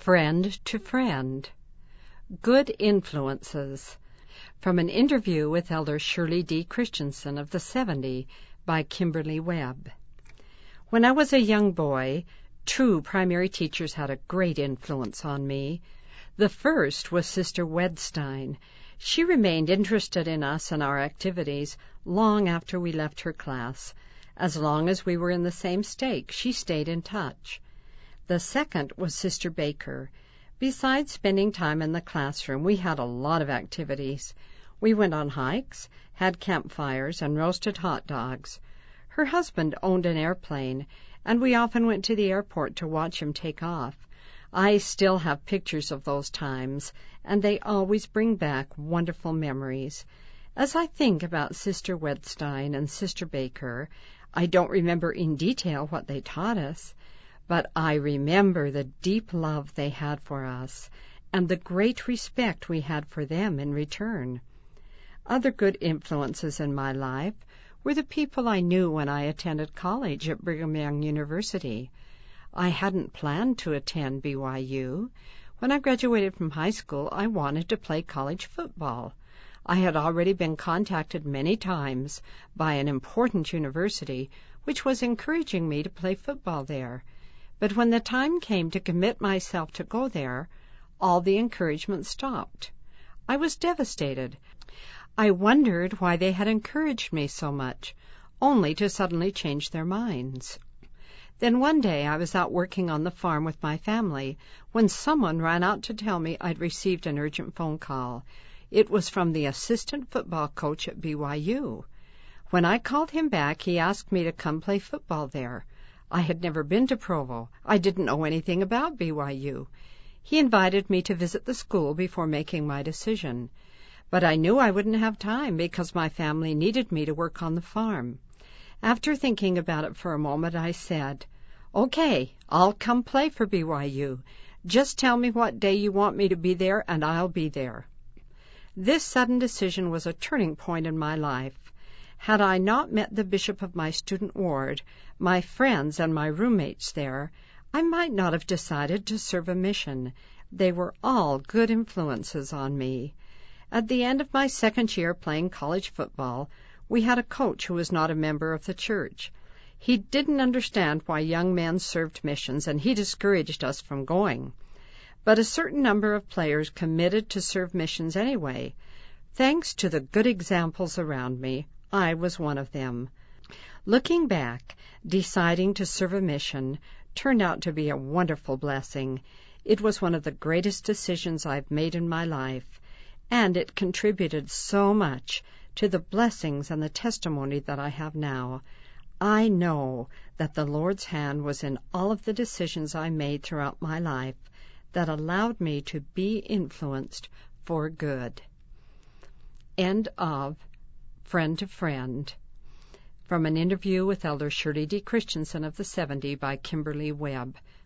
Friend to Friend. Good Influences. From an interview with Elder Shirley D. Christensen of the 70 by Kimberly Webb. When I was a young boy, two primary teachers had a great influence on me. The first was Sister Wedstein. She remained interested in us and our activities long after we left her class. As long as we were in the same stake, she stayed in touch. The second was Sister Baker. Besides spending time in the classroom, we had a lot of activities. We went on hikes, had campfires, and roasted hot dogs. Her husband owned an airplane, and we often went to the airport to watch him take off. I still have pictures of those times, and they always bring back wonderful memories. As I think about Sister Wedstein and Sister Baker, I don't remember in detail what they taught us, but I remember the deep love they had for us and the great respect we had for them in return. Other good influences in my life were the people I knew when I attended college at Brigham Young University. I hadn't planned to attend BYU. When I graduated from high school, I wanted to play college football. I had already been contacted many times by an important university which was encouraging me to play football there. But when the time came to commit myself to go there, all the encouragement stopped. I was devastated. I wondered why they had encouraged me so much, only to suddenly change their minds. Then one day I was out working on the farm with my family when someone ran out to tell me I'd received an urgent phone call. It was from the assistant football coach at BYU. When I called him back, he asked me to come play football there. I had never been to Provo. I didn't know anything about BYU. He invited me to visit the school before making my decision. But I knew I wouldn't have time because my family needed me to work on the farm. After thinking about it for a moment, I said, "Okay, I'll come play for BYU. Just tell me what day you want me to be there, and I'll be there." This sudden decision was a turning point in my life. Had I not met the bishop of my student ward, my friends, and my roommates there, I might not have decided to serve a mission. They were all good influences on me. At the end of my second year playing college football, we had a coach who was not a member of the church. He didn't understand why young men served missions, and he discouraged us from going. But a certain number of players committed to serve missions anyway. Thanks to the good examples around me, I was one of them. Looking back, deciding to serve a mission turned out to be a wonderful blessing. It was one of the greatest decisions I've made in my life, and it contributed so much to the blessings and the testimony that I have now. I know that the Lord's hand was in all of the decisions I made throughout my life that allowed me to be influenced for good. End of Friend to Friend. From an interview with Elder Shirley D. Christensen of the 70 by Kimberly Webb.